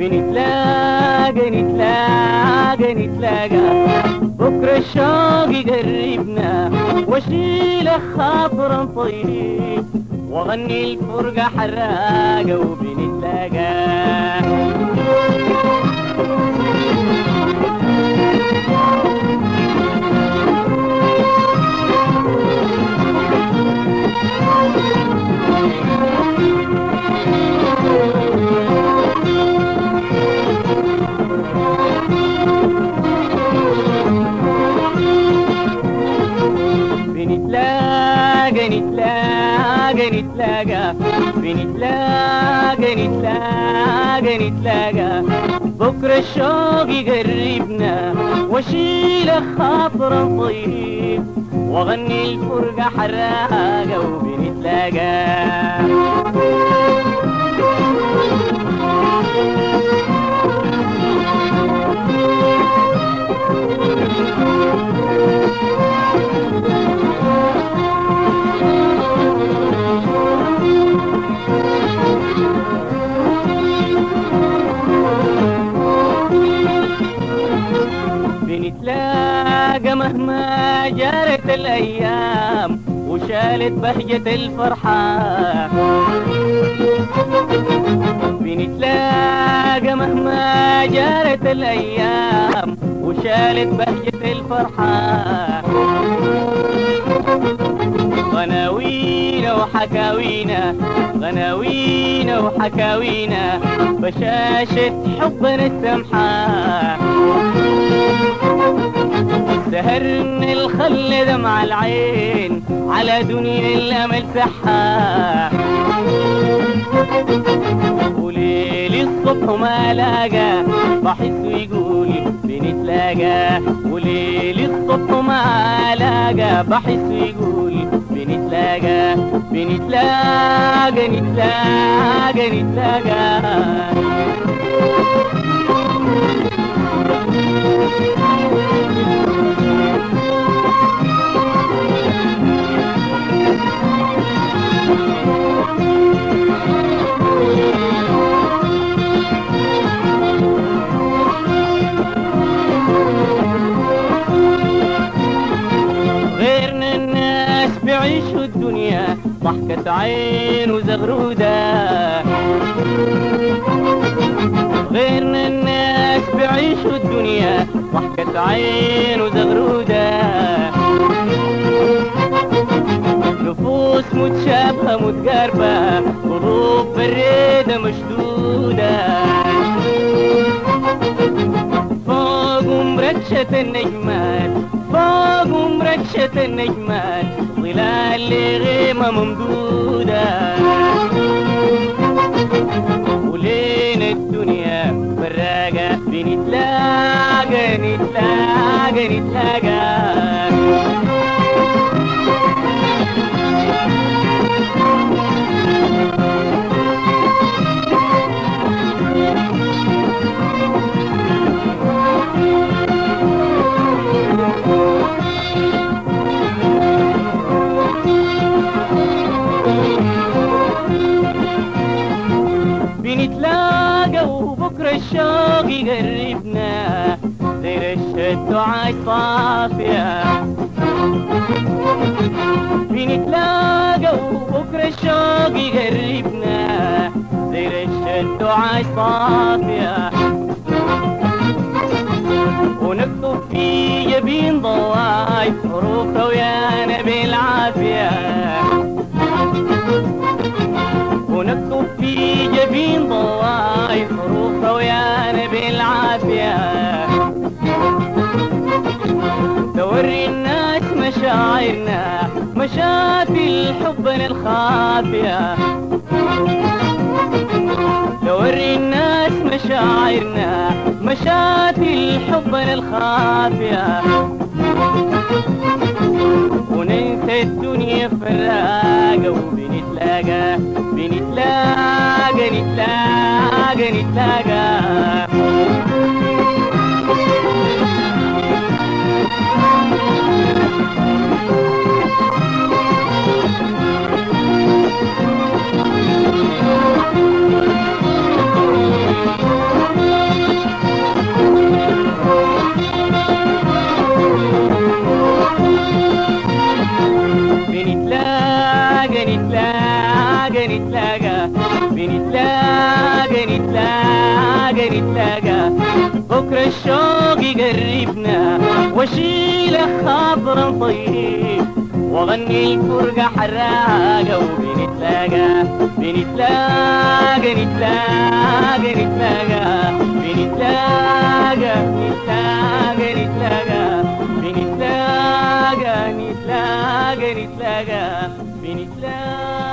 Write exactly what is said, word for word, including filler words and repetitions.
بنتلاقى نتلاقى نتلاقى بكرة الشوق يقربنا واشيل خاطرا طيب واغني الفرقة حراقة وبنتلاقى. بنتلاقى نتلاقى نتلاقى بنتلاقى نتلاقى نتلاقى بكرة الشوق يقربنا واشيل خاطرا طيب واغني الفرقة حراقة وبنتلاقى. بنتلاقى مهما جارت الأيام وشالت بهجة الفرحة. بنتلاقى مهما جارت الأيام وشالت بهجة الفرحة. غناوينا وحكاوينا غناوينا وحكاوينا بشاشة حبنا السمحة. سهرنا الخل دمع العين على دنيا الأمل سحة. وليل الصبح ما لاقى بحس ويقول بنتلاقى. وليل الصبح ما لاقى بحس ويقول بنتلاقى. بنتلاقى نتلاقى نتلاقى. غيرنا الناس بيعيشوا الدنيا ضحكة عين وزغرودة. غيرنا الناس بيعيشوا الدنيا ضحكة عين وزغرودة. نفوس متشابهة متقاربة قلوب بريدة مشدودة. فوق مركشة النجمات فوق مركشة النجمات ظلال لغيمة ممدودة. ولينا الدنيا براقة بنتلاقى نتلاقى نتلاقى. بنتلاقى وبكرة الشوق يقربنا زي رشة دعاء صافية. بنتلاقى وبكرة الشوق يقربنا زي رشة دعاء صافية. ونكتب في جبين ضواي حروف رويانا بالعافية. ونكتب في جبين ضواي حروف رويانا بالعافية. توري الناس مشاعرنا مشاتل حبنا الخافية. توري الناس مشاعرنا مشاتل حبنا الخافية. وننسى الدنيا فراقة وبنتلاقى بنتلاقى نتلاقى نتلاقى. بنتلاقى بنتلاقى نتلاقى نتلاقى بكرة الشوق يقربنا واشيل خاطر طيب وغني الفرقة حراقة وبنتلاقى بنتلاقى نتلاقى نتلاقى بنتلاقى نتلاقى نتلاقى بنتلاقى نتلاقى نتلاقى بنتلاقى